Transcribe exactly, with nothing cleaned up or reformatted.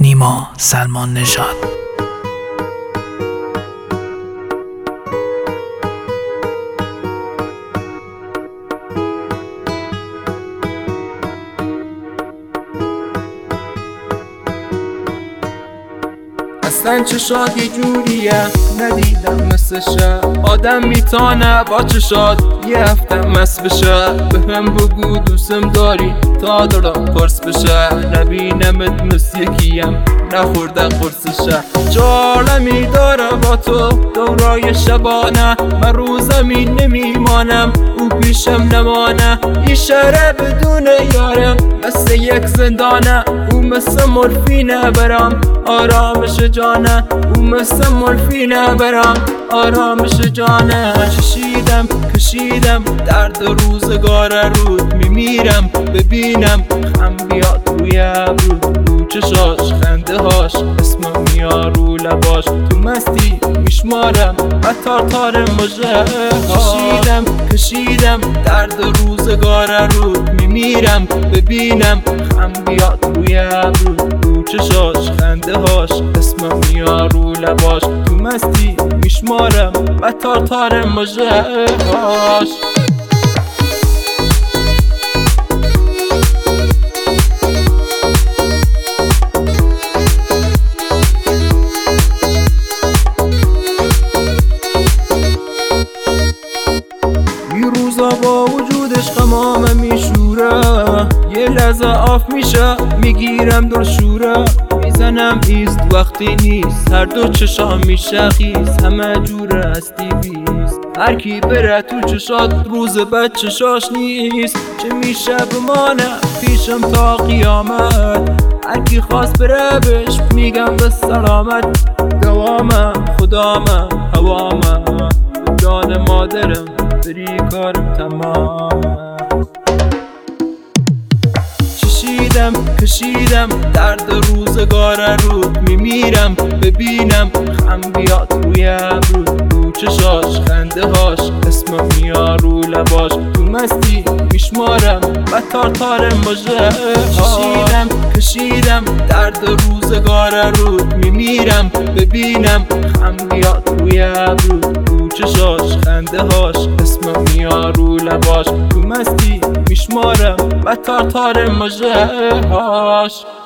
نیما سلمان نژاد. اصلا چشات یه جوریه ندیدم مثلشه، آدم میتانه با چشات یه هفته مس بشه. به هم بگو دوستم داری تا دارم پرس بشه، نبینمت مثل یکیم نخورده قرصشه. جالمی داره با تو دورای شبانه، من رو زمین نمیمانم او پیشم نمانه. این شهره بدون یارم مثل یک زندانه، او مثل مورفینه برام آرامش جانه، او مثل مورفینه برام آرامش جانه. چشیدم کشیدم درد روزگار رود، میمیرم ببینم خم بیاد روی ابرو، رو چشاش خنده هاش اسمم میاد رو لباش. تو مستی میشمارم و تارتار مژه، کشیدم کشیدم درد روزگار رود، میمیرم ببینم خم بیاد روی ابرو، رو چشاش خنده هاش اسمم میاد رو لباش. تو مستی میشمارم و تارتار مژه هاش. روزا با وجودش غمامه میشوره، یه لحظه آف میشه میگیرم در شوره. میزنم ایست وقتی نیست، هر دو چشام میشه خیز، همه جوره هستی بیست. هر کی بره تو چشات روز بعد چشاش نیست، چه میشه بمانه پیشم تا قیامت. هر کی خواست بره بهش میگم به سلامت، دوامه خدامه هوامه جان مادرم بری کارم تمام. چشیدم کشیدم درد روزگار رود، میمیرم ببینم خم بیاد روی ابرو، رو چشاش خنده هاش اسمم میاد رو لباش. تو مستی میشمارم و تارتار مژه، چشیدم کشیدم درد روزگار رود، میمیرم ببینم خم بیاد روی ابرو، رو چشاش خنده هاش اسمم میاد رو لباش. تو مستی میشمارم و تارتار مژه هاش.